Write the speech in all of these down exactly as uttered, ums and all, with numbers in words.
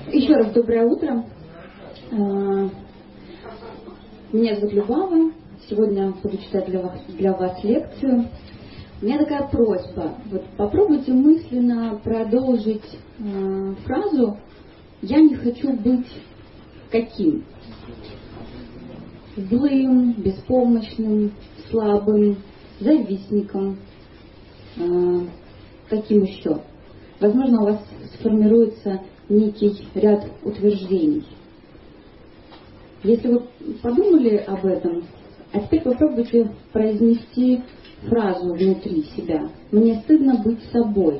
Еще раз доброе утро. Меня зовут Любава. Сегодня буду читать для вас, для вас лекцию. У меня такая просьба. Вот попробуйте мысленно продолжить э, фразу «Я не хочу быть каким?» Злым, беспомощным, слабым, завистником. Э, каким еще? Возможно, у вас сформируется некий ряд утверждений. Если вы подумали об этом, а теперь попробуйте произнести фразу внутри себя. «Мне стыдно быть собой».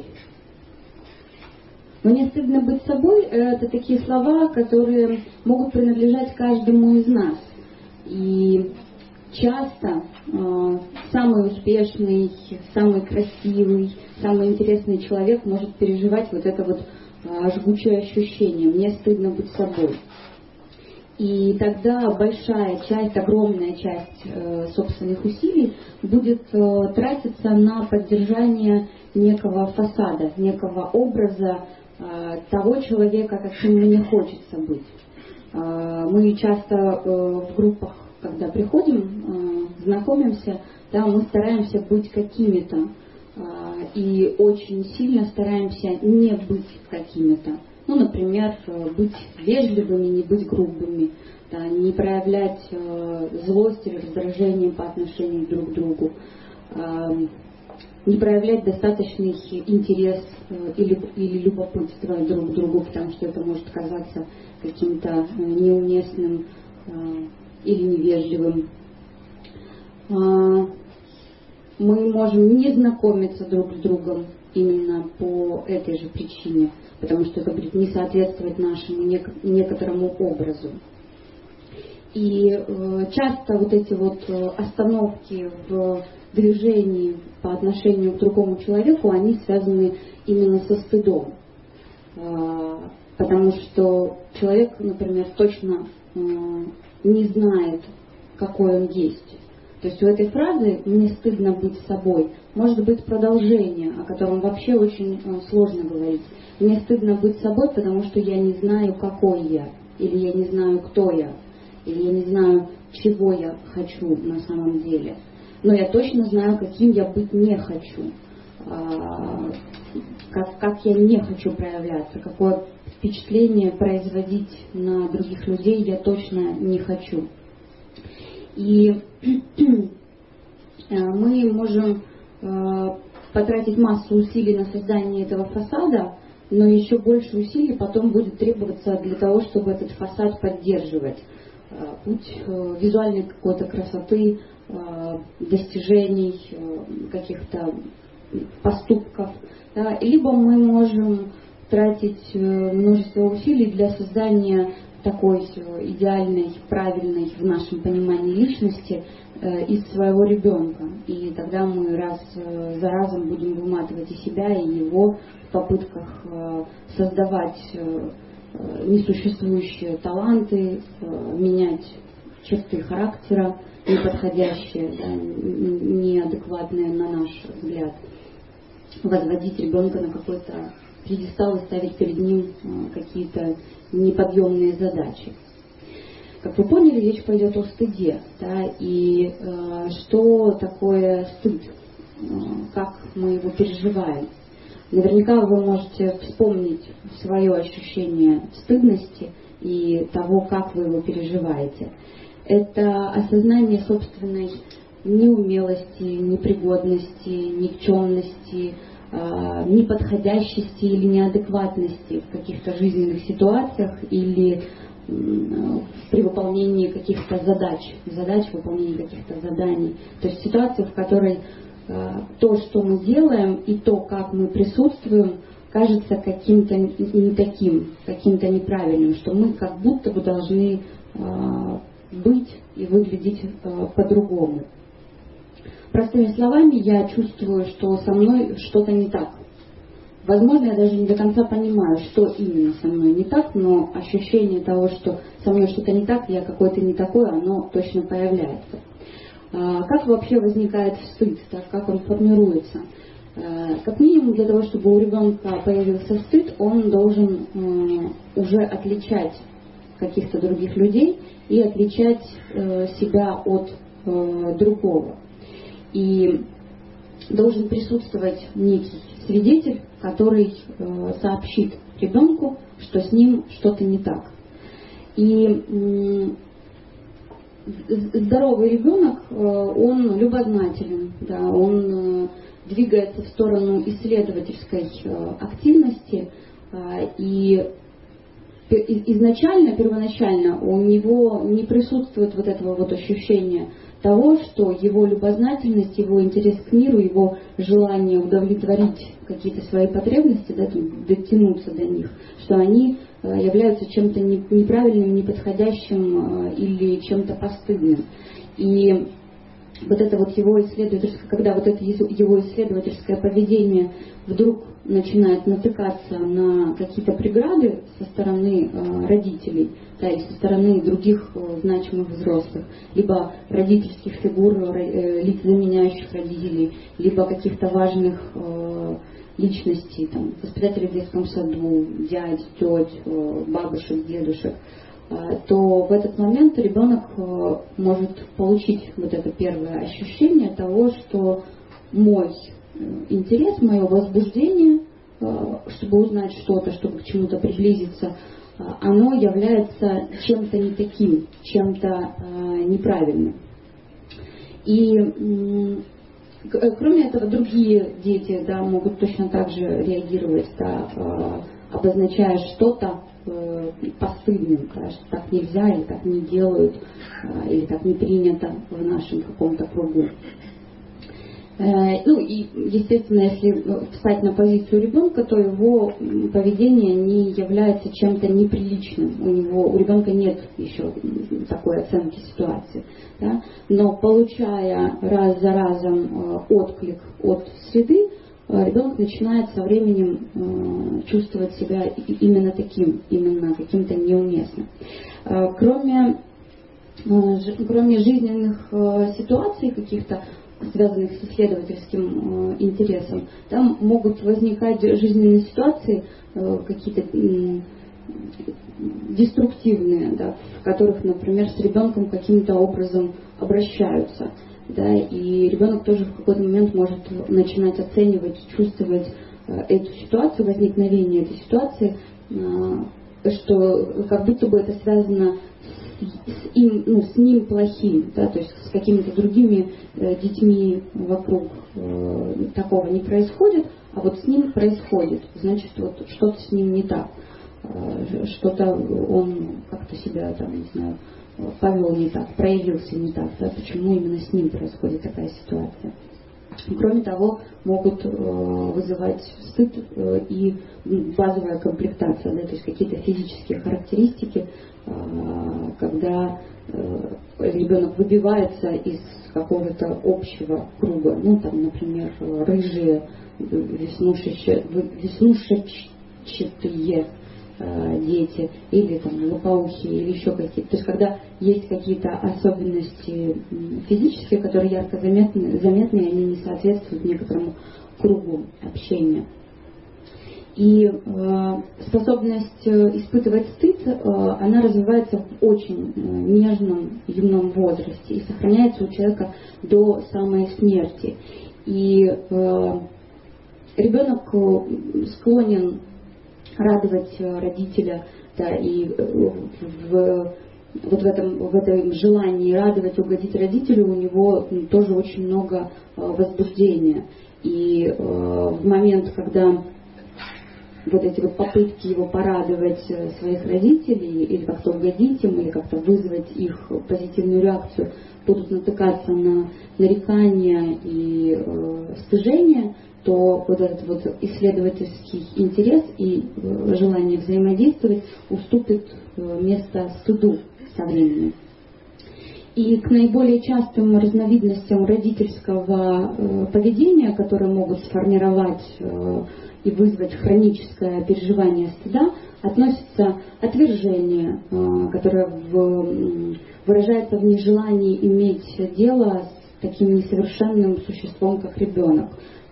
«Мне стыдно быть собой» — это такие слова, которые могут принадлежать каждому из нас. И часто э, самый успешный, самый красивый, самый интересный человек может переживать вот это вот э, жгучее ощущение «мне стыдно быть собой». И тогда большая часть, огромная часть э, собственных усилий будет э, тратиться на поддержание некого фасада, некого образа э, того человека, каким мне хочется быть. Э, мы часто э, в группах, когда приходим, э, знакомимся, да, мы стараемся быть какими-то э, и очень сильно стараемся не быть какими-то. Ну, например, быть вежливыми, не быть грубыми, да, не проявлять э, злость или раздражение по отношению друг к другу, э, не проявлять достаточный интерес э, или, или любопытство друг к другу, потому что это может казаться каким-то э, неуместным э, или невежливым. Э, мы можем не знакомиться друг с другом именно по этой же причине, потому что это будет не соответствовать нашему некоторому образу. И э, часто вот эти вот остановки в движении по отношению к другому человеку, они связаны именно со стыдом. Э, потому что человек, например, точно э, не знает, какой он есть. То есть у этой фразы «мне стыдно быть собой» может быть продолжение, о котором вообще очень сложно говорить. Мне стыдно быть собой, потому что я не знаю, какой я, или я не знаю, кто я, или я не знаю, чего я хочу на самом деле. Но я точно знаю, каким я быть не хочу, как, как я не хочу проявляться, какое впечатление производить на других людей я точно не хочу. И мы можем потратить массу усилий на создание этого фасада, но еще больше усилий потом будет требоваться для того, чтобы этот фасад поддерживать. Путь визуальной какой-то красоты, достижений, каких-то поступков. Да? Либо мы можем тратить множество усилий для создания такой идеальной, правильной в нашем понимании личности э, из своего ребенка. И тогда мы раз э, за разом будем выматывать и себя, и его в попытках э, создавать э, несуществующие таланты, э, менять черты характера, неподходящие, да, неадекватные на наш взгляд, возводить ребенка на какой-то пьедестал и ставить перед ним э, какие-то неподъемные задачи. Как вы поняли, речь пойдет о стыде, да, и э, что такое стыд, э, как мы его переживаем. Наверняка вы можете вспомнить свое ощущение стыдности и того, как вы его переживаете. Это осознание собственной неумелости, непригодности, никчемности, неподходящести или неадекватности в каких-то жизненных ситуациях или при выполнении каких-то задач, задач выполнения каких-то заданий. То есть ситуация, в которой то, что мы делаем, и то, как мы присутствуем, кажется каким-то не таким, каким-то неправильным, что мы как будто бы должны быть и выглядеть по-другому. Простыми словами, я чувствую, что со мной что-то не так. Возможно, я даже не до конца понимаю, что именно со мной не так, но ощущение того, что со мной что-то не так, я какой-то не такой, оно точно появляется. Как вообще возникает стыд, так, как он формируется? Как минимум, для того, чтобы у ребенка появился стыд, он должен уже отличать каких-то других людей и отличать себя от другого. И должен присутствовать некий свидетель, который сообщит ребенку, что с ним что-то не так. И здоровый ребенок, он любознателен, да, он двигается в сторону исследовательской активности, и изначально, первоначально у него не присутствует вот этого вот ощущения того, что его любознательность, его интерес к миру, его желание удовлетворить какие-то свои потребности, да, дотянуться до них, что они являются чем-то неправильным, неподходящим или чем-то постыдным. И вот это вот его исследовательское, когда вот это его исследовательское поведение вдруг начинает натыкаться на какие-то преграды со стороны э, родителей, да, и со стороны других э, значимых взрослых, либо родительских фигур, э, лиц, заменяющих родителей, либо каких-то важных э, личностей, там, воспитателей в детском саду, дядь, теть, э, бабушек, дедушек, то в этот момент ребенок может получить вот это первое ощущение того, что мой интерес, мое возбуждение, чтобы узнать что-то, чтобы к чему-то приблизиться, оно является чем-то не таким, чем-то неправильным. И кроме этого, другие дети, да, могут точно так же реагировать, да, обозначая что-то постыдным, да, что так нельзя, или так не делают, или так не принято в нашем каком-то кругу. Ну и, естественно, если встать на позицию ребенка, то его поведение не является чем-то неприличным. У него, у ребенка нет еще такой оценки ситуации. Да? Но получая раз за разом отклик от среды, ребенок начинает со временем чувствовать себя именно таким, именно каким-то неуместным. Кроме, кроме жизненных ситуаций каких-то, связанных с исследовательским интересом, там могут возникать жизненные ситуации какие-то деструктивные, да, в которых, например, с ребенком каким-то образом обращаются. Да, и ребенок тоже в какой-то момент может начинать оценивать, чувствовать эту ситуацию, возникновение этой ситуации, что как будто бы это связано с, им, ну, с ним плохим, да, то есть с какими-то другими детьми вокруг такого не происходит, а вот с ним происходит, значит, вот что-то с ним не так, что-то он как-то себя там, не знаю, повел не так, проявился не так, да, почему именно с ним происходит такая ситуация. Кроме того, могут э, вызывать стыд э, и базовая комплектация, да, то есть какие-то физические характеристики, э, когда э, ребенок выбивается из какого-то общего круга, ну там, например, рыжие, веснушечные, дети, или там лопоухие, или еще какие-то. То есть когда есть какие-то особенности физические, которые ярко заметны, заметны, и они не соответствуют некоторому кругу общения. И э, способность испытывать стыд, э, она развивается в очень нежном юном возрасте и сохраняется у человека до самой смерти. И э, ребенок склонен радовать родителя, да, и в, вот в этом, в этом желании радовать, угодить родителю у него тоже очень много возбуждения. И э, в момент, когда вот эти вот попытки его порадовать своих родителей, или как-то угодить им, или как-то вызвать их позитивную реакцию, будут натыкаться на нарекания и э, стыжения, то вот этот вот исследовательский интерес и желание взаимодействовать уступит место стыду со временем. И к наиболее частым разновидностям родительского поведения, которые могут сформировать и вызвать хроническое переживание стыда, относится отвержение, которое выражается в нежелании иметь дело с таким несовершенным существом, как ребенок.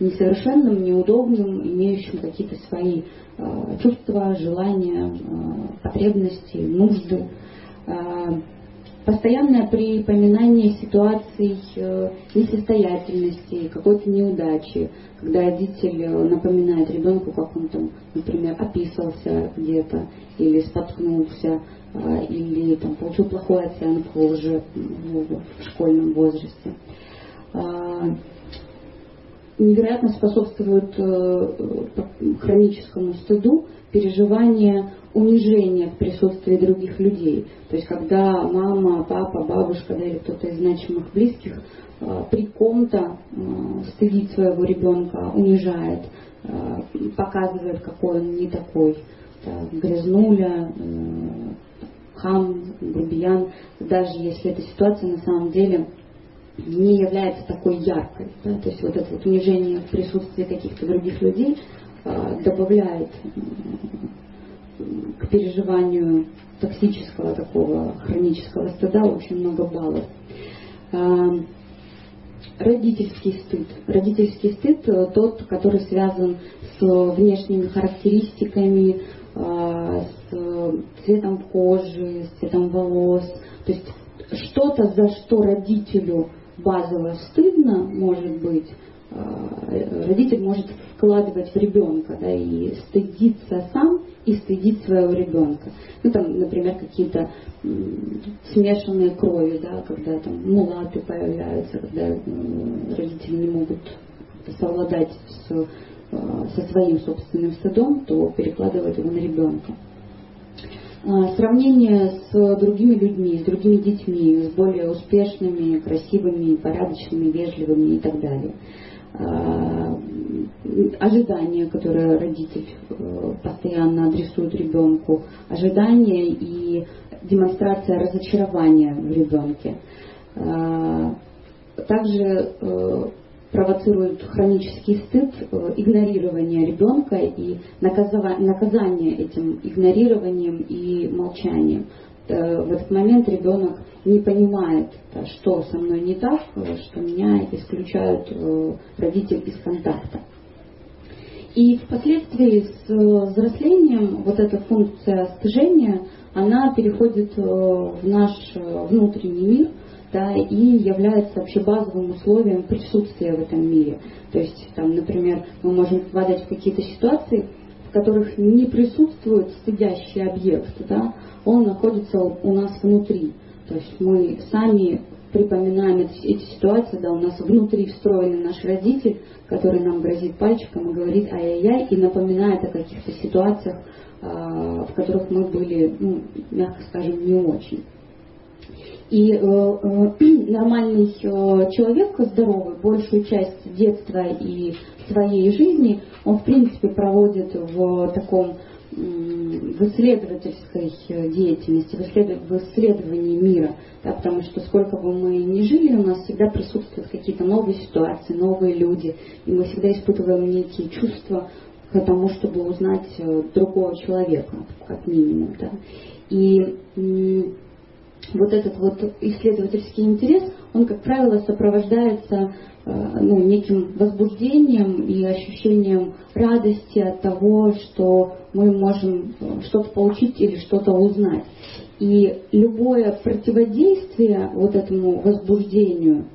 несовершенным, неудобным, имеющим какие-то свои э, чувства, желания, э, потребности, нужды. Э, постоянное припоминание ситуаций э, несостоятельности, какой-то неудачи, когда родитель напоминает ребенку, как он там, например, описался где-то, или споткнулся, э, или там, получил плохую оценку уже в, в школьном возрасте. Э, невероятно способствует э, хроническому стыду переживание унижения в присутствии других людей. То есть, когда мама, папа, бабушка, да, или кто-то из значимых близких э, при ком-то э, стыдит своего ребенка, унижает, э, показывает, какой он не такой, да, грязнуля, э, хам, грубиян, даже если эта ситуация на самом деле не является такой яркой. Да? То есть вот это вот унижение в присутствии каких-то других людей э, добавляет э, к переживанию токсического такого хронического стыда очень много баллов. Э, родительский стыд. Родительский стыд э, тот, который связан с внешними характеристиками, э, с цветом кожи, с цветом волос. То есть что-то, за что родителю базово стыдно, может быть, родитель может вкладывать в ребенка, да, и стыдиться сам, и стыдить своего ребенка. Ну, там, например, какие-то смешанные крови, да, когда там мулаты появляются, когда родители не могут совладать с, со своим собственным стыдом, то перекладывают его на ребенка. Сравнение с другими людьми, с другими детьми, с более успешными, красивыми, порядочными, вежливыми и так далее. Ожидания, которые родитель постоянно адресует ребенку, ожидания и демонстрация разочарования в ребенке. Также провоцирует хронический стыд, игнорирование ребенка и наказание этим игнорированием и молчанием. В этот момент ребенок не понимает, что со мной не так, что меня исключают родители из контакта. И впоследствии с взрослением вот эта функция стыжения, она переходит в наш внутренний мир, да, и является вообще базовым условием присутствия в этом мире. То есть, там, например, мы можем попадать в какие-то ситуации, в которых не присутствует стыдящий объект, да, он находится у нас внутри. То есть мы сами припоминаем эти, эти ситуации, да, у нас внутри встроенный наш родитель, который нам грозит пальчиком и говорит ай-яй-яй, и напоминает о каких-то ситуациях, в которых мы были, ну, мягко скажем, не очень. И э, э, нормальный э, человек, здоровый, большую часть детства и своей жизни он, в принципе, проводит в таком э, в исследовательской деятельности, в, исследов... в исследовании мира, да, потому что сколько бы мы ни жили, у нас всегда присутствуют какие-то новые ситуации, новые люди, и мы всегда испытываем некие чувства к тому, чтобы узнать другого человека, как минимум. Да. И э, вот этот вот исследовательский интерес, он, как правило, сопровождается ну, неким возбуждением и ощущением радости от того, что мы можем что-то получить или что-то узнать. И любое противодействие вот этому возбуждению,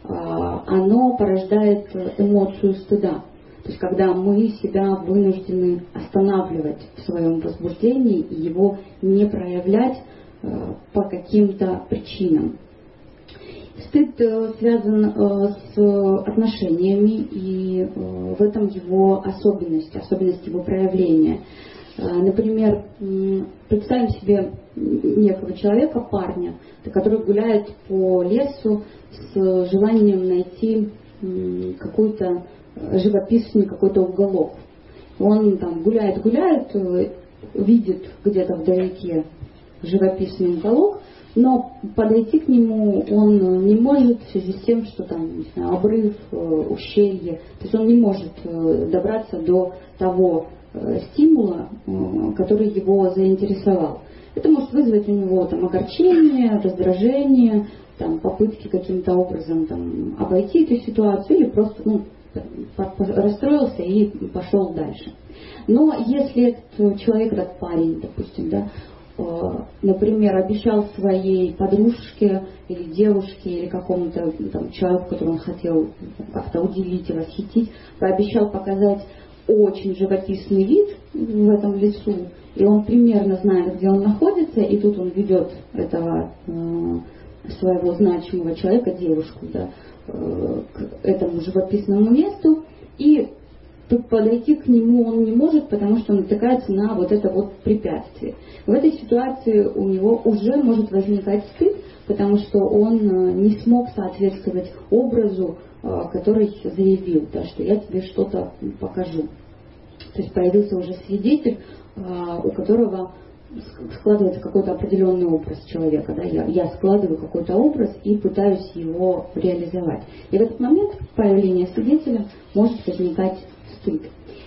оно порождает эмоцию стыда. То есть когда мы себя вынуждены останавливать в своем возбуждении и его не проявлять по каким-то причинам. Стыд связан с отношениями, и в этом его особенность, особенность его проявления. Например, представим себе некого человека, парня, который гуляет по лесу с желанием найти какой-то живописный какой-то уголок. Он там гуляет-гуляет, видит где-то вдалеке живописный уголок, но подойти к нему он не может в связи с тем, что там, не знаю, обрыв, ущелье, то есть он не может добраться до того стимула, который его заинтересовал. Это может вызвать у него там огорчение, раздражение, там, попытки каким-то образом там, обойти эту ситуацию или просто ну, расстроился и пошел дальше. Но если этот человек, этот парень, допустим, да, например, обещал своей подружке или девушке, или какому-то там, человеку, которого он хотел как-то удивить и восхитить, пообещал показать очень живописный вид в этом лесу, и он примерно знает, где он находится, и тут он ведет этого э, своего значимого человека, девушку, да, э, к этому живописному месту, и подойти к нему он не может, потому что он натыкается на вот это вот препятствие. В этой ситуации у него уже может возникать стыд, потому что он не смог соответствовать образу, который заявил, да, что я тебе что-то покажу. То есть появился уже свидетель, у которого складывается какой-то определенный образ человека. Да? Я, я складываю какой-то образ и пытаюсь его реализовать. И в этот момент появления свидетеля может возникать стыд.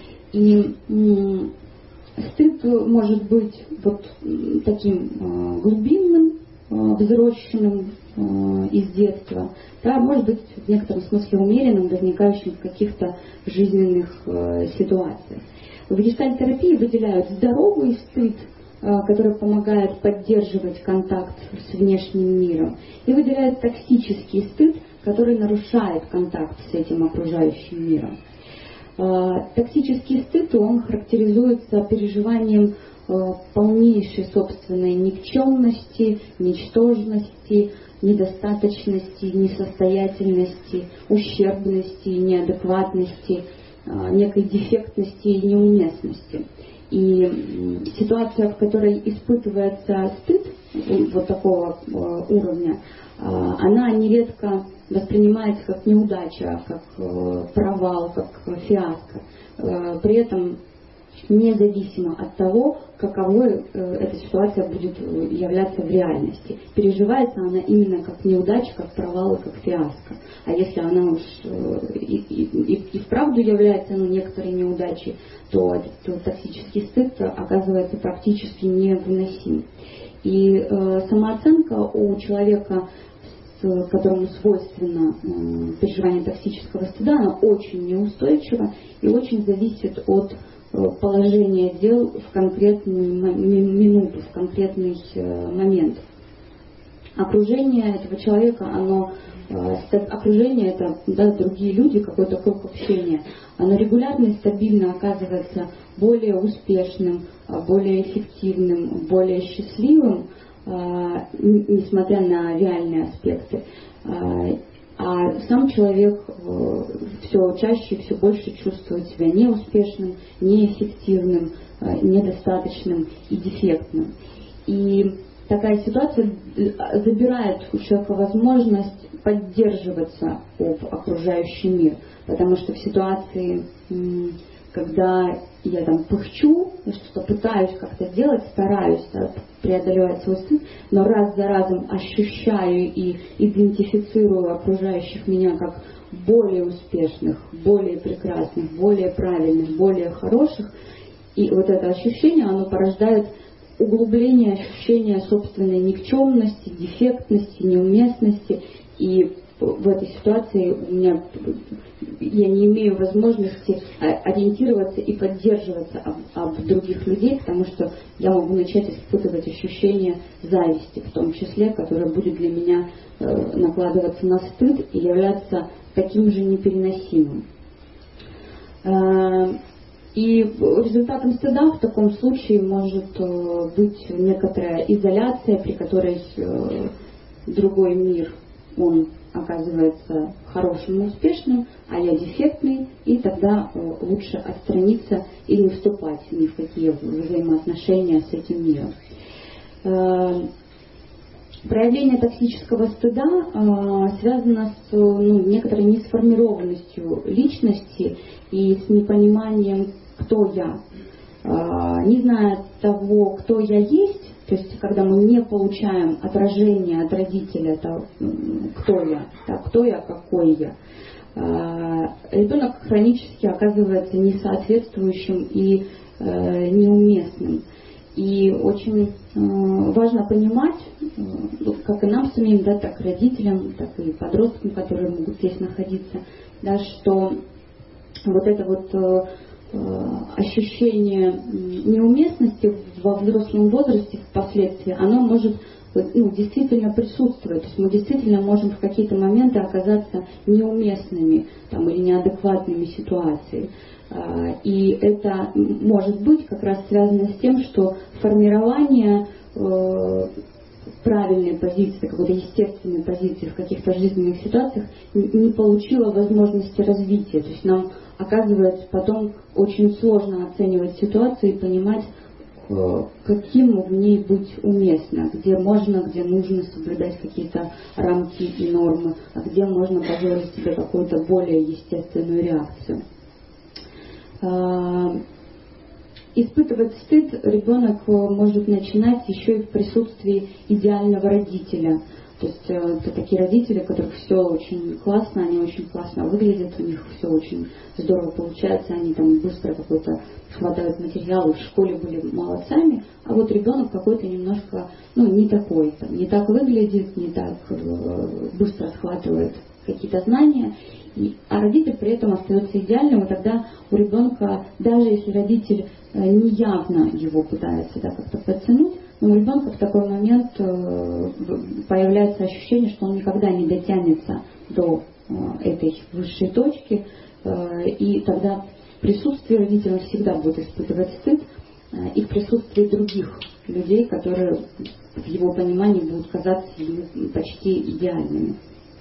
И м, стыд может быть вот таким э, глубинным, э, взросшенным э, из детства, да, может быть в некотором смысле умеренным, возникающим в каких-то жизненных э, ситуациях. В гештальт-терапии выделяют здоровый стыд, э, который помогает поддерживать контакт с внешним миром, и выделяют токсический стыд, который нарушает контакт с этим окружающим миром. Токсический стыд, он характеризуется переживанием полнейшей собственной никчемности, ничтожности, недостаточности, несостоятельности, ущербности, неадекватности, некой дефектности и неуместности. И ситуация, в которой испытывается стыд вот такого уровня, она нередко воспринимается как неудача, как провал, как фиаско. При этом независимо от того, каковой эта ситуация будет являться в реальности. Переживается она именно как неудача, как провал и как фиаско. А если она уж и, и, и, и вправду является ну, некоторой неудачей, то этот токсический стыд оказывается практически невыносим. И э, самооценка у человека, которому свойственно э, переживание токсического стыда, она очень неустойчива и очень зависит от э, положения дел в конкретную минуту, в конкретный э, момент. Окружение этого человека, оно, э, окружение это да, другие люди, какой-то круг общения, оно регулярно и стабильно оказывается более успешным, более эффективным, более счастливым, несмотря на реальные аспекты. А сам человек все чаще и все больше чувствует себя неуспешным, неэффективным, недостаточным и дефектным. И такая ситуация забирает у человека возможность поддерживаться об окружающий мир, потому что в ситуации, когда я там пыхчу, я что-то пытаюсь как-то сделать, стараюсь да, преодолевать свой стыд, но раз за разом ощущаю и идентифицирую окружающих меня как более успешных, более прекрасных, более правильных, более хороших, и вот это ощущение, оно порождает углубление ощущения собственной никчемности, дефектности, неуместности, и в этой ситуации у меня, я не имею возможности ориентироваться и поддерживаться об, об других людей, потому что я могу начать испытывать ощущение зависти, в том числе, которое будет для меня э, накладываться на стыд и являться таким же непереносимым. Э, и результатом стыда в таком случае может э, быть некоторая изоляция, при которой э, другой мир, он оказывается хорошим и успешным, а я дефектный, и тогда э, лучше отстраниться и не вступать ни в какие взаимоотношения с этим миром. Э, проявление токсического стыда э, связано с ну, некоторой несформированностью личности и с непониманием, кто я. Э, не зная того, кто я есть, то есть, когда мы не получаем отражение от родителя, того, кто я, да, кто я, какой я, ребенок хронически оказывается несоответствующим и неуместным. И очень важно понимать, как и нам самим, да, так и родителям, так и подросткам, которые могут здесь находиться, да, что вот это вот ощущение неуместности во взрослом возрасте впоследствии, оно может ну, действительно присутствовать. То есть мы действительно можем в какие-то моменты оказаться неуместными там, или неадекватными ситуацией. И это может быть как раз связано с тем, что формирование правильной позиции, какой-то естественной позиции в каких-то жизненных ситуациях не получила возможности развития. То есть нам оказывается потом очень сложно оценивать ситуацию и понимать, каким в ней быть уместно, где можно, где нужно соблюдать какие-то рамки и нормы, а где можно позволить себе какую-то более естественную реакцию. Испытывать стыд ребенок может начинать еще и в присутствии идеального родителя. То есть это такие родители, у которых все очень классно, они очень классно выглядят, у них все очень здорово получается, они там быстро какой-то хватают материалы, в школе были молодцами, а вот ребенок какой-то немножко, ну, не такой, там, не так выглядит, не так быстро схватывает какие-то знания, и, а родитель при этом остается идеальным, и тогда у ребенка, даже если родитель неявно его пытается да, как-то подтянуть, но у ребенка в такой момент появляется ощущение, что он никогда не дотянется до этой высшей точки, и тогда в присутствии родителя он всегда будет испытывать стыд, и в присутствии других людей, которые в его понимании будут казаться ему почти идеальными.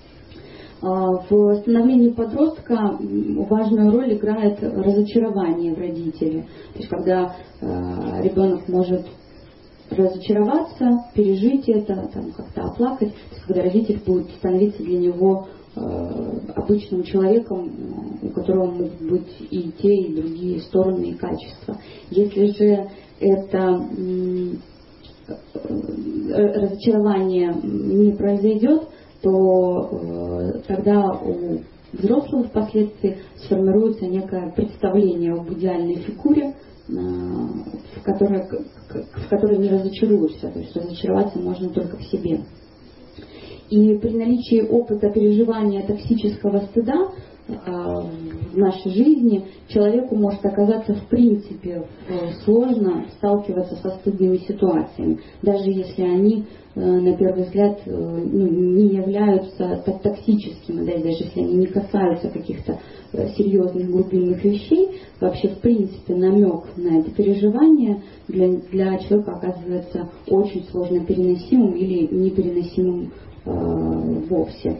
В становлении подростка важную роль играет разочарование в родителе. То есть когда ребенок может разочароваться, пережить это, там, как-то оплакать, то есть, когда родитель будет становиться для него обычным человеком, у которого могут быть и те, и другие стороны и качества. Если же это разочарование не произойдет, то э, тогда у взрослого впоследствии сформируется некое представление об идеальной фигуре, э, в, которой, в которой не разочаруешься, то есть разочароваться можно только в себе. И при наличии опыта переживания токсического стыда э, в нашей жизни человеку может оказаться в принципе сложно сталкиваться со стыдными ситуациями, даже если они на первый взгляд ну, не являются так токсическими, да, даже если они не касаются каких-то серьезных глубинных вещей, вообще в принципе намек на это переживание для, для человека оказывается очень сложно переносимым или непереносимым э, вовсе.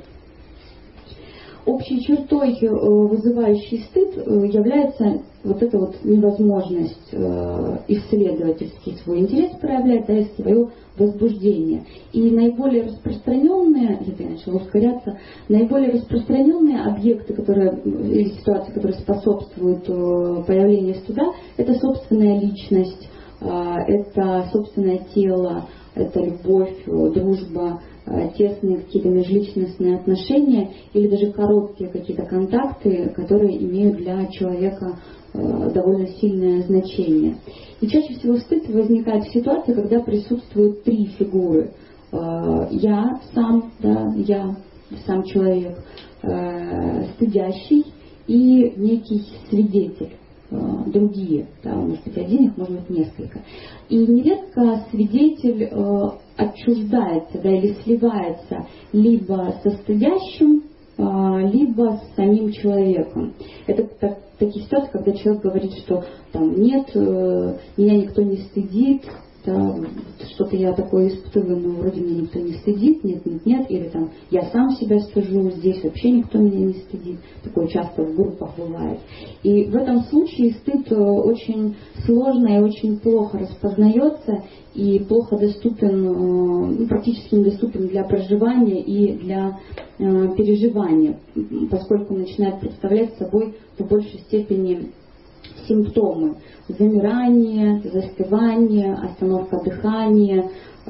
Общей чертой, вызывающей стыд, является вот эта вот невозможность исследовательский свой интерес проявлять, да, и свое возбуждение. И наиболее распространенные, это я начала ускоряться, наиболее распространенные объекты, которые, или ситуации, которые способствуют появлению стыда, это собственная личность, это собственное тело, это любовь, дружба, тесные какие-то межличностные отношения или даже короткие какие-то контакты, которые имеют для человека довольно сильное значение. И чаще всего стыд возникает в ситуации, когда присутствуют три фигуры. Я сам, да, я сам человек, стыдящий и некий свидетель. Другие, да, может быть один их, может быть несколько. И нередко свидетель э, отчуждается, да, или сливается либо со стыдящим, э, либо с самим человеком. Это так, такие ситуации, когда человек говорит, что там нет, э, меня никто не стыдит, да, что-то я такое испытываю, но вроде меня никто не стыдит, нет, нет, нет, или там я сам себя стыжу, здесь вообще никто меня не стыдит. Такое часто в группах бывает. И в этом случае стыд очень сложно и очень плохо распознается и плохо доступен, ну, практически недоступен для проживания и для э, переживания, поскольку начинает представлять собой в большей степени симптомы: замирание, застывание, остановка дыхания,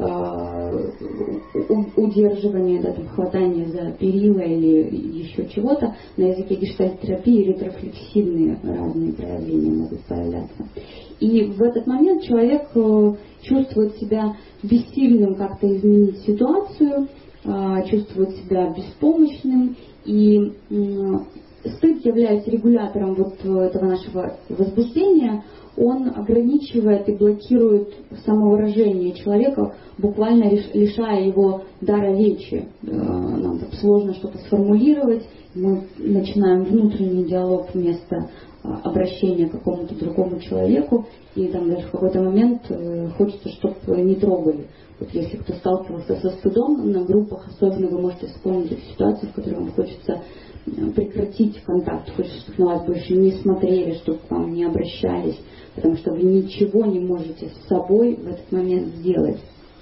удерживание, да, там, хватание за перила или еще чего-то. На языке гештальт-терапии ретрофлексивные разные проявления могут появляться. И в этот момент человек чувствует себя бессильным как-то изменить ситуацию, чувствует себя беспомощным, и стыд, являясь регулятором вот этого нашего возбуждения, он ограничивает и блокирует самовыражение человека, буквально лишая его дара речи. Нам сложно что-то сформулировать, мы начинаем внутренний диалог вместо обращения к какому-то другому человеку, и там даже в какой-то момент хочется, чтобы не трогали. Вот если кто сталкивался со стыдом на группах, особенно вы можете вспомнить эту ситуацию, в которой вам хочется прекратить контакт, хочется, чтобы на вас больше не смотрели, чтобы к вам не обращались, потому что вы ничего не можете с собой в этот момент сделать.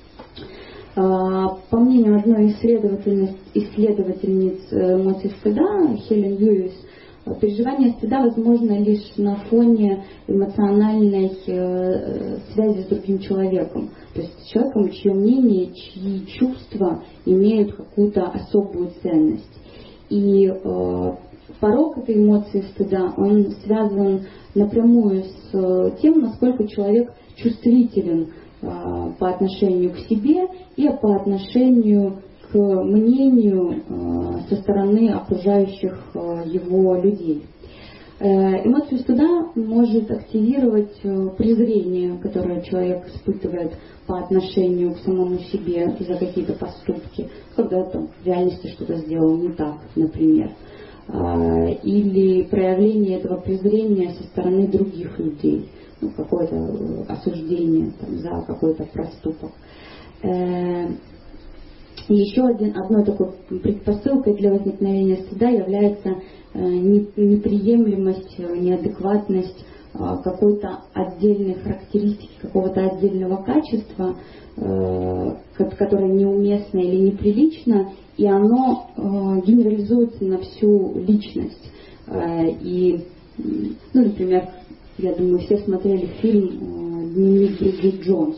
По мнению одной исследовательницы, исследовательниц эмоций стыда, Хелен Льюис, переживание стыда возможно лишь на фоне эмоциональной связи с другим человеком. То есть с человеком, чье мнение, чьи чувства имеют какую-то особую ценность. И э, порог этой эмоции стыда, он связан напрямую с тем, насколько человек чувствителен э, по отношению к себе и по отношению к мнению э, со стороны окружающих э, его людей. Э, эмоцию стыда может активировать э, презрение, которое человек испытывает по отношению к самому себе за какие-то поступки, когда там в реальности что-то сделал не так, например. Э, или проявление этого презрения со стороны других людей, ну, какое-то осуждение там, за какой-то проступок. Э, И еще один, одной такой предпосылкой для возникновения стыда является э, неприемлемость, неадекватность э, какой-то отдельной характеристики, какого-то отдельного качества, э, которое неуместно или неприлично, и оно э, генерализуется на всю личность. Э, и, ну, например, я думаю, все смотрели фильм э, «Дневник Бриджит Джонс»,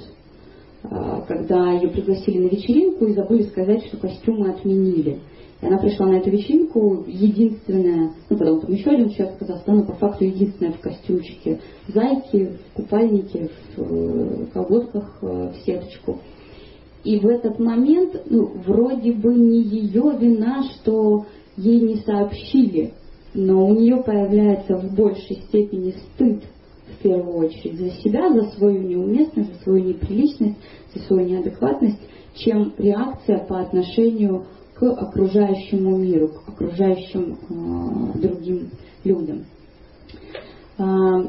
когда ее пригласили на вечеринку и забыли сказать, что костюмы отменили. И она пришла на эту вечеринку единственная, ну потом там еще один человек сказал, что она по факту единственная в костюмчике зайки, в купальнике, в колготках, в сеточку. И в этот момент, ну, вроде бы не ее вина, что ей не сообщили, но у нее появляется в большей степени стыд, в первую очередь, за себя, за свою неуместность, за свою неприличность, за свою неадекватность, чем реакция по отношению к окружающему миру, к окружающим э, другим людям. Э,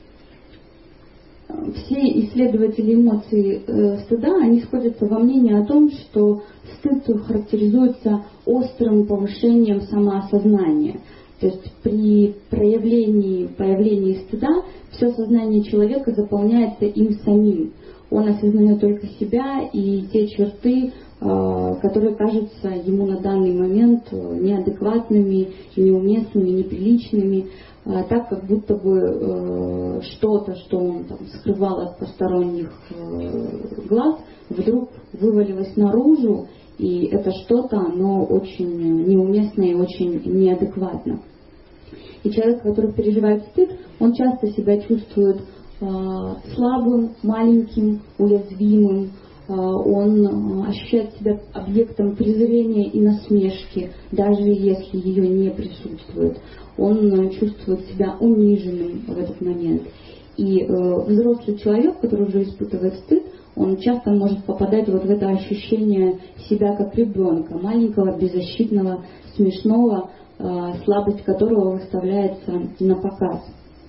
все исследователи эмоций э, стыда, они сходятся во мнении о том, что стыд характеризуется острым повышением самоосознания. То есть при проявлении, появлении стыда все сознание человека заполняется им самим. Он осознает только себя и те черты, которые кажутся ему на данный момент неадекватными, неуместными, неприличными, так как будто бы что-то, что он там скрывал от посторонних глаз, вдруг вывалилось наружу, и это что-то, оно очень неуместно и очень неадекватно. И человек, который переживает стыд, он часто себя чувствует э, слабым, маленьким, уязвимым. Э, он э, ощущает себя объектом презрения и насмешки, даже если ее не присутствует. Он э, чувствует себя униженным в этот момент. И э, взрослый человек, который уже испытывает стыд, он часто может попадать вот в это ощущение себя как ребенка, маленького, беззащитного, смешного, слабость которого выставляется на показ.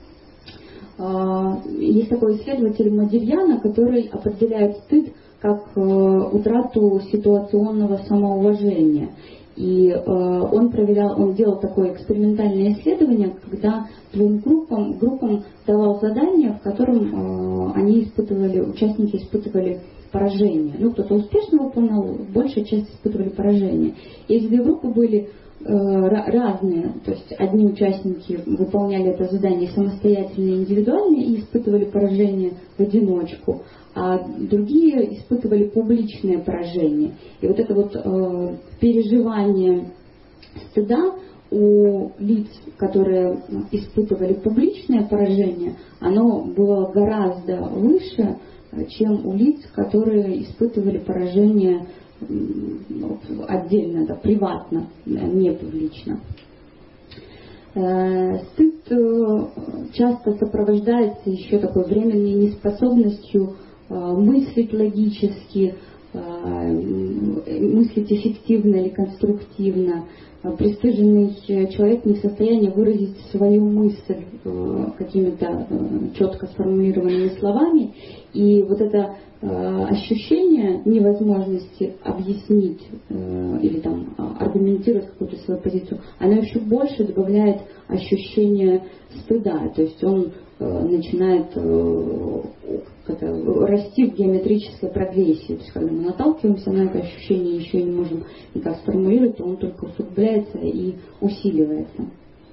Есть такой исследователь Модильяно, который определяет стыд как утрату ситуационного самоуважения. И он проверял, он делал такое экспериментальное исследование, когда двум группам, группам давал задание, в котором они испытывали, участники испытывали поражение. Ну, кто-то успешно выполнял, большая часть испытывали поражение. И эти две группы были разные, то есть одни участники выполняли это задание самостоятельно и индивидуально и испытывали поражение в одиночку, а другие испытывали публичное поражение. И вот это вот э, переживание стыда у лиц, которые испытывали публичное поражение, оно было гораздо выше, чем у лиц, которые испытывали поражение отдельно, да, приватно, не публично. Стыд часто сопровождается еще такой временной неспособностью мыслить логически, мыслить эффективно или конструктивно. Пристыженный человек не в состоянии выразить свою мысль какими-то четко сформулированными словами, и вот это ощущение невозможности объяснить или там аргументировать какую-то свою позицию, оно еще больше добавляет ощущение стыда, то есть он начинает как-то расти в геометрической прогрессии. То есть когда мы наталкиваемся на это ощущение, еще и не можем никак сформулировать, то он только усугубляется и усиливается.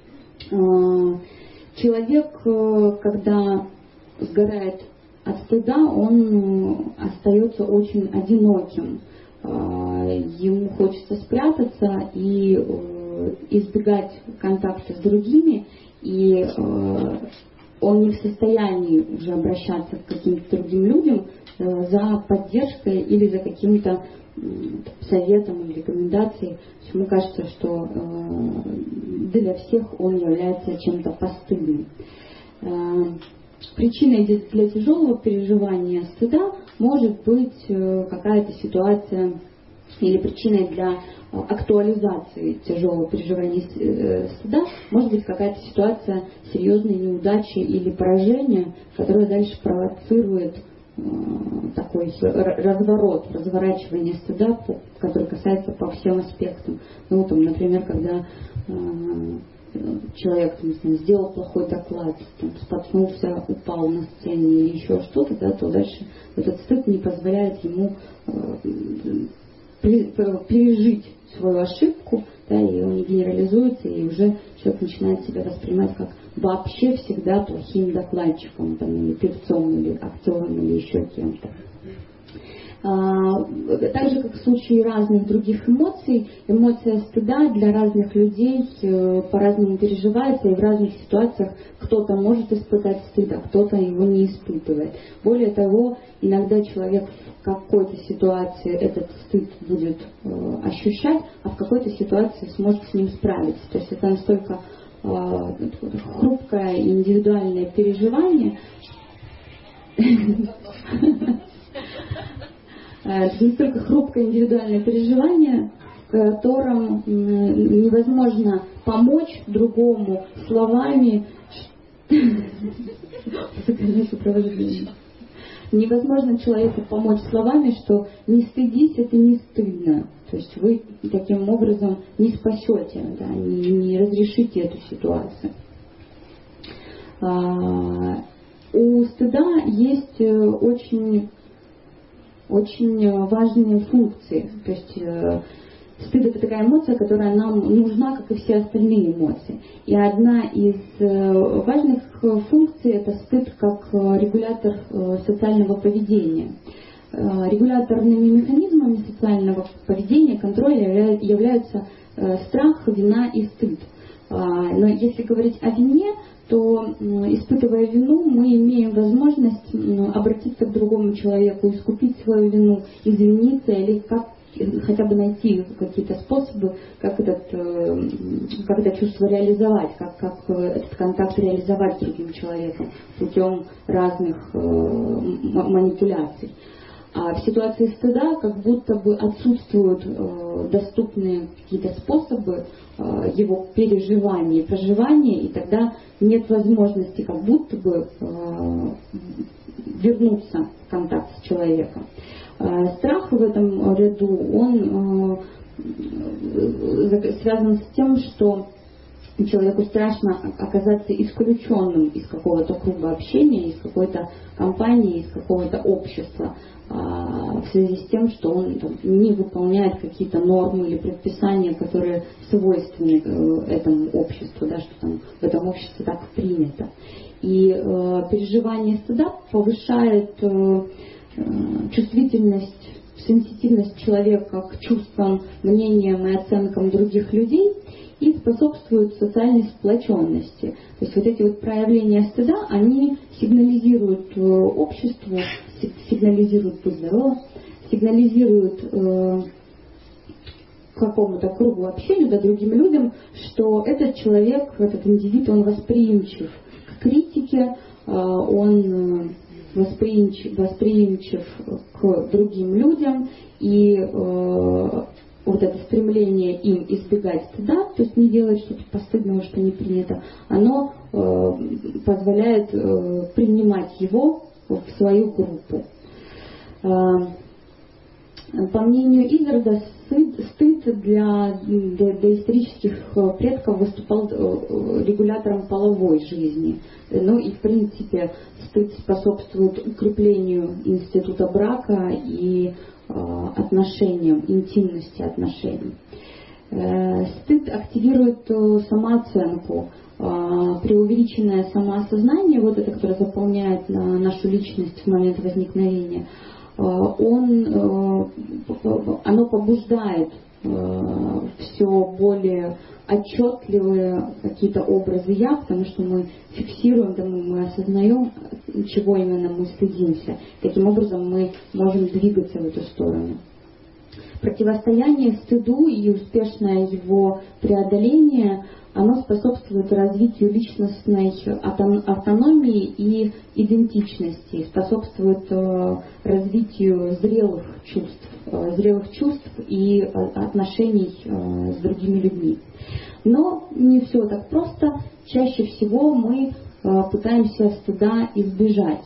Человек, когда сгорает от стыда, он остается очень одиноким. Ему хочется спрятаться и избегать контакта с другими, и он не в состоянии уже обращаться к каким-то другим людям за поддержкой или за каким-то советом или рекомендацией. Ему кажется, что для всех он является чем-то постыдным. Причиной для тяжелого переживания стыда может быть какая-то ситуация, или причиной для актуализации тяжелого переживания стыда может быть какая-то ситуация серьезной неудачи или поражения, которая дальше провоцирует такой разворот, разворачивание стыда, который касается по всем аспектам. Ну, там, например, когда человек, не знаю, сделал плохой доклад, там, споткнулся, упал на сцене или еще что-то, да, то дальше этот стыд не позволяет ему пережить свою ошибку, да, и он не генерализуется, и уже человек начинает себя воспринимать как вообще всегда плохим докладчиком, там, или певцом, или актером, или еще кем-то. Так же, как в случае разных других эмоций, эмоция стыда для разных людей по-разному переживается, и в разных ситуациях кто-то может испытать стыд, а кто-то его не испытывает. Более того, иногда человек в какой-то ситуации этот стыд будет ощущать, а в какой-то ситуации сможет с ним справиться. То есть это настолько хрупкое и индивидуальное переживание, это настолько хрупкое индивидуальное переживание, в котором невозможно помочь другому словами. Невозможно человеку помочь словами, что не стыдись, это не стыдно. То есть вы таким образом не спасете, да, не, не разрешите эту ситуацию. А, у стыда есть очень очень важные функции. То есть э, стыд — это такая эмоция, которая нам нужна, как и все остальные эмоции. И одна из э, важных функций — это стыд как регулятор э, социального поведения. Э, регуляторными механизмами социального поведения, контроля являются э, страх, вина и стыд. Э, но если говорить о вине, то, испытывая вину, мы имеем возможность обратиться к другому человеку, искупить свою вину, извиниться или как, хотя бы найти какие-то способы, как, этот, как это чувство реализовать, как, как этот контакт реализовать с другим человеком путем разных манипуляций. А в ситуации стыда как будто бы отсутствуют э, доступные какие-то способы э, его переживания и проживания, и тогда нет возможности как будто бы э, вернуться в контакт с человеком. Э, страх в этом ряду, он э, связан с тем, что человеку страшно оказаться исключенным из какого-то круга общения, из какой-то компании, из какого-то общества, в связи с тем, что он там не выполняет какие-то нормы или предписания, которые свойственны этому обществу, да, что там в этом обществе так принято. И э, переживание стыда повышает э, чувствительность, сенситивность человека к чувствам, мнениям и оценкам других людей и способствует социальной сплоченности. То есть вот эти вот проявления стыда, они сигнализируют обществу, сигнализируют, будь здоров, сигнализируют э, какому-то кругу общения, да, другим людям, что этот человек, этот индивид, он восприимчив к критике, он восприимчив, восприимчив к другим людям, и вот это стремление им избегать стыда, то есть не делать что-то постыдного, что не принято, оно э, позволяет э, принимать его в свою группу. Э, по мнению Изарда, стыд, стыд для, для, для исторических предков выступал э, регулятором половой жизни. Ну и в принципе стыд способствует укреплению института брака и отношениям, интимности отношений. Стыд активирует самооценку, преувеличенное самоосознание, вот это, которое заполняет нашу личность в момент возникновения, он, оно побуждает все более отчетливые какие-то образы «я», потому что мы фиксируем, да, мы, мы осознаем, чего именно мы стыдимся. Таким образом мы можем двигаться в эту сторону. Противостояние стыду и успешное его преодоление, оно способствует развитию личностной автономии и идентичности, способствует развитию зрелых чувств, зрелых чувств и отношений с другими людьми. Но не все так просто. Чаще всего мы пытаемся стыда избежать.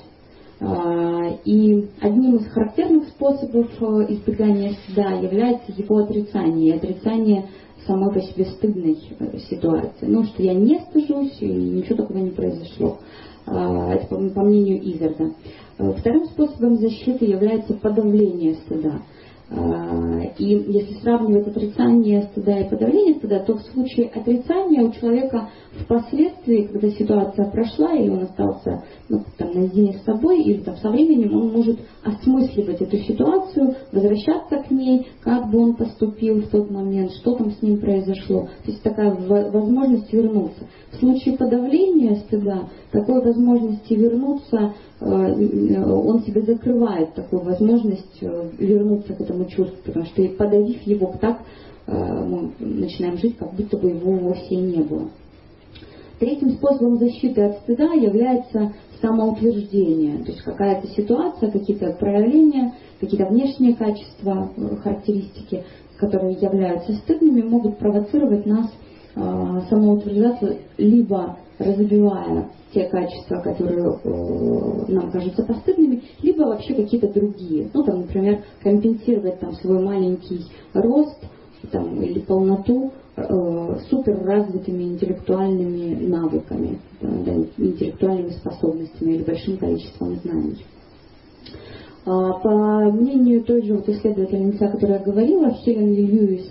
И одним из характерных способов избегания стыда является его отрицание. Отрицание самой по себе стыдной ситуации. Ну, что я не стыжусь, и ничего такого не произошло. Это по, по мнению Изарда. Вторым способом защиты является подавление стыда. И если сравнивать отрицание стыда и подавление стыда, то в случае отрицания у человека впоследствии, когда ситуация прошла, или он остался, ну, там, наедине с собой, или там, со временем, он может осмысливать эту ситуацию, возвращаться к ней, как бы он поступил в тот момент, что там с ним произошло. То есть такая возможность вернуться. В случае подавления стыда, такой возможности вернуться, он себе закрывает такую возможность вернуться к этому чувству, потому что, подавив его так, мы начинаем жить, как будто бы его вовсе и не было. Третьим способом защиты от стыда является самоутверждение, то есть какая-то ситуация, какие-то проявления, какие-то внешние качества, характеристики, которые являются стыдными, могут провоцировать нас самоутверждаться, либо разбивая те качества, которые э, нам кажутся постыдными, либо вообще какие-то другие. Ну, там, например, компенсировать там, свой маленький рост там, или полноту э, суперразвитыми интеллектуальными навыками, да, интеллектуальными способностями или большим количеством знаний. А, по мнению той же вот исследовательницы, о которой я говорила, Хелен Ли Льюис,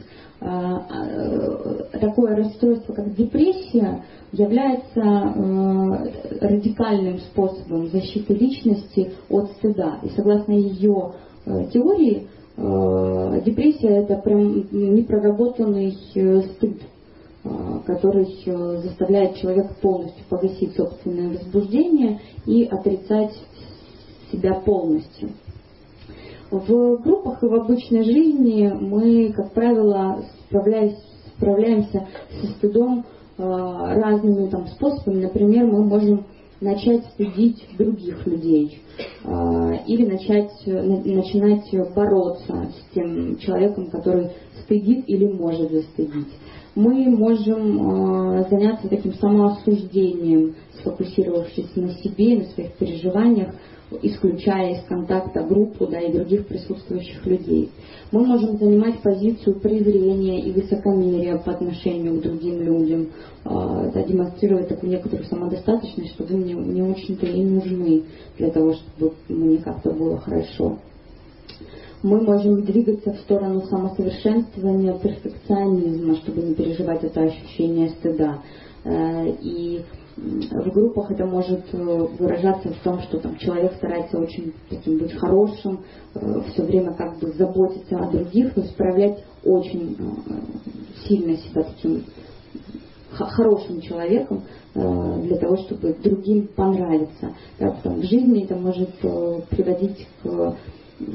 такое расстройство, как депрессия, является э, радикальным способом защиты личности от стыда. И согласно ее э, теории, э, депрессия – это прям непроработанный э, стыд, э, который э, заставляет человека полностью погасить собственное возбуждение и отрицать себя полностью. В группах и в обычной жизни мы, как правило, справляемся со стыдом э, разными там, способами. Например, мы можем начать стыдить других людей э, или начать, на, начинать бороться с тем человеком, который стыдит или может застыдить. Мы можем э, заняться таким самоосуждением, сфокусировавшись на себе, на своих переживаниях, исключая из контакта группу, да, и других присутствующих людей. Мы можем занимать позицию презрения и высокомерия по отношению к другим людям, э, да, демонстрировать такую некоторую самодостаточность, что вы мне, мне очень-то и нужны для того, чтобы мне как-то было хорошо. Мы можем двигаться в сторону самосовершенствования, перфекционизма, чтобы не переживать это ощущение стыда. Э, и в группах это может выражаться в том, что там, человек старается очень таким быть хорошим, э, все время как бы заботиться о других, но справлять очень э, сильно себя таким х- хорошим человеком э, для того, чтобы другим понравиться. Да, потом в жизни это может э, приводить к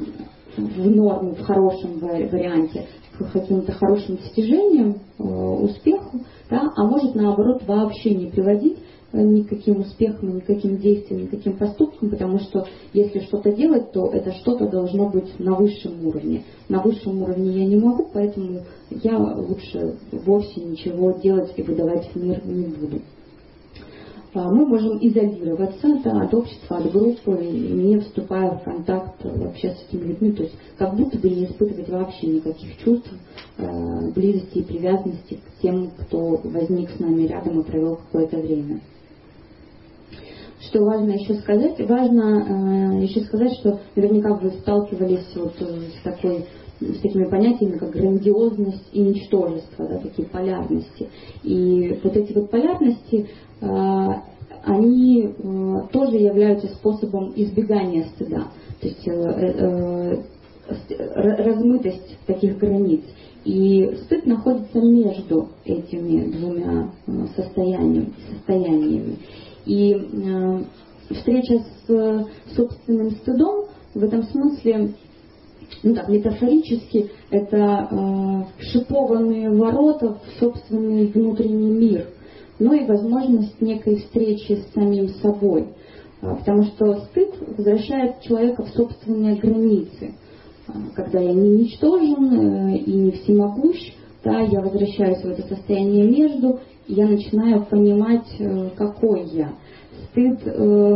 в норму, в хорошем варианте, к каким-то хорошим достижениям, успеху, да, а может наоборот вообще не приводить никаким успехом, никаким действиям, никаким поступкам, потому что если что-то делать, то это что-то должно быть на высшем уровне. На высшем уровне я не могу, поэтому я лучше вовсе ничего делать и выдавать в мир не буду. Мы можем изолироваться, да, от общества, от группы, не вступая в контакт вообще с этими людьми, то есть как будто бы не испытывать вообще никаких чувств, э, близости и привязанности к тем, кто возник с нами рядом и провел какое-то время. Что важно еще сказать? Важно э, еще сказать, что наверняка вы сталкивались вот с, такой, с такими понятиями, как грандиозность и ничтожество, да, такие полярности. И вот эти вот полярности, э, они э, тоже являются способом избегания стыда. То есть э, э, размытость таких границ. И стыд находится между этими двумя состояниями. состояниями. И э, встреча с э, собственным стыдом в этом смысле, ну так, метафорически, это э, шипованные ворота в собственный внутренний мир, но и возможность некой встречи с самим собой. Э, потому что стыд возвращает человека в собственные границы. Э, когда я не ничтожен э, и не всемогущ, да, я возвращаюсь в это состояние между, и я начинаю понимать, какой я. Стыд э,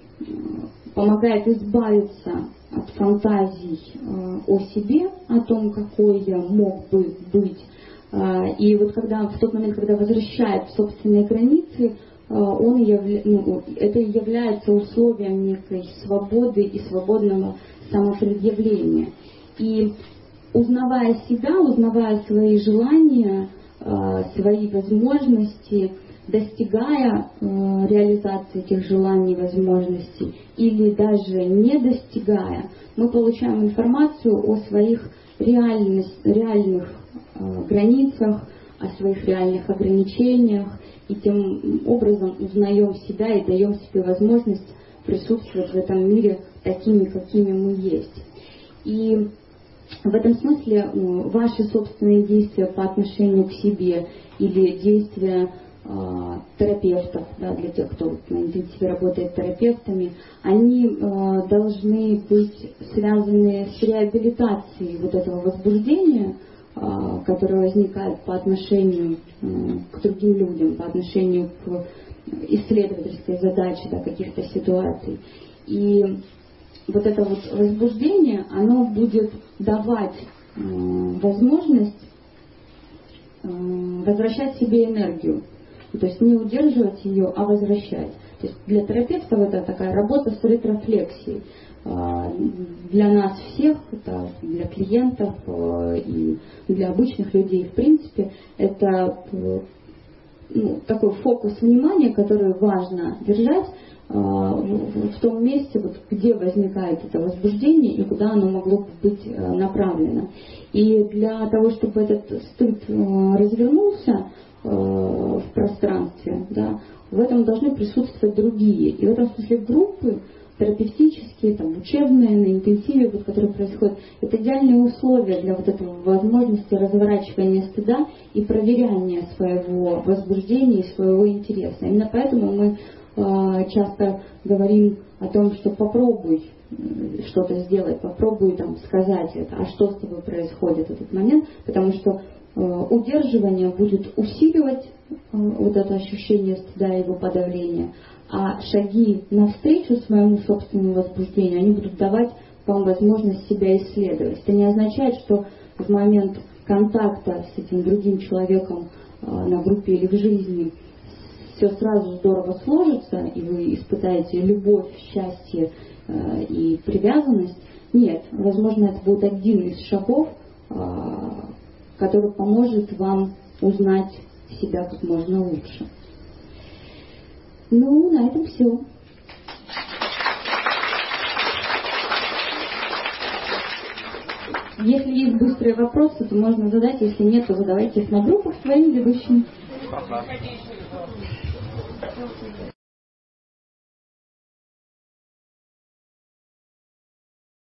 помогает избавиться от фантазий э, о себе, о том, какой я мог бы быть. Э, и вот когда, в тот момент, когда возвращает в собственные границы, э, он явля... ну, это является условием некой свободы и свободного самопредъявления. И узнавая себя, узнавая свои желания, свои возможности, достигая реализации этих желаний, возможностей, или даже не достигая, мы получаем информацию о своих реальных, реальных границах, о своих реальных ограничениях, и тем образом узнаем себя и даем себе возможность присутствовать в этом мире такими, какими мы есть. И в этом смысле ваши собственные действия по отношению к себе или действия э, терапевтов, да, для тех, кто на интенсиве работает терапевтами, они э, должны быть связаны с реабилитацией вот этого возбуждения, э, которое возникает по отношению э, к другим людям, по отношению к исследовательской задаче, да, каких-то ситуаций. И вот это вот возбуждение, оно будет давать э, возможность э, возвращать себе энергию. То есть не удерживать ее, а возвращать. То есть для терапевтов это такая работа с ретрофлексией. Э, для нас всех, это для клиентов э, и для обычных людей, в принципе, это э, ну, такой фокус внимания, который важно держать в том месте, вот, где возникает это возбуждение и куда оно могло бы быть направлено. И для того, чтобы этот стыд развернулся в пространстве, да, в этом должны присутствовать другие. И в этом смысле группы терапевтические, там, учебные, на интенсиве, вот, которые происходят, это идеальные условия для вот этого возможности разворачивания стыда и проверяния своего возбуждения и своего интереса. Именно поэтому мы часто говорим о том, что попробуй что-то сделать, попробуй там сказать это, а что с тобой происходит в этот момент, потому что э, удерживание будет усиливать э, вот это ощущение стыда и его подавления, а шаги навстречу своему собственному возбуждению, они будут давать вам возможность себя исследовать. Это не означает, что в момент контакта с этим другим человеком э, на группе или в жизни все сразу здорово сложится, и вы испытаете любовь, счастье э, и привязанность. Нет, возможно, это будет один из шагов, э, который поможет вам узнать себя как можно лучше. Ну, на этом все. Если есть быстрые вопросы, то можно задать. Если нет, то задавайте их на группах своим ведущим.